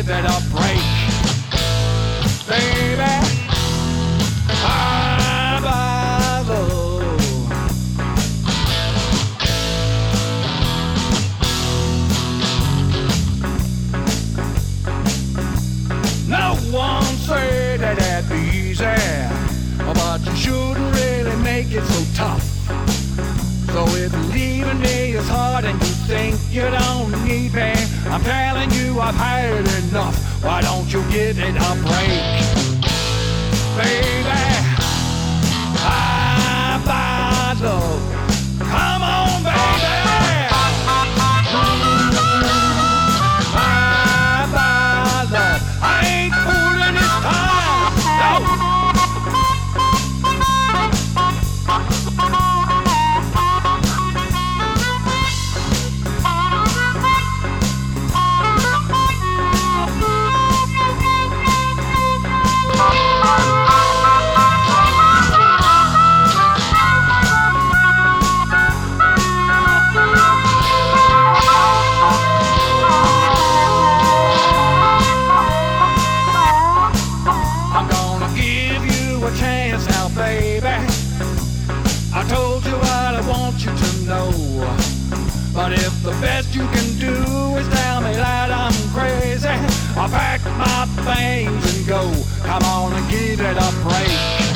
give it a break. Baby, I'm by love. No one said that that'd be easy, but you shouldn't really make it so tough. So if leaving me is hard and you think you don't need me, I'm telling you I've had enough. Why don't you give it a break? Baby, I buy love. Come on, baby. I buy love. I ain't fooling this time. No. I told you what I want you to know, but if the best you can do is tell me that I'm crazy, I'll pack my things and go. Come on and give it a break.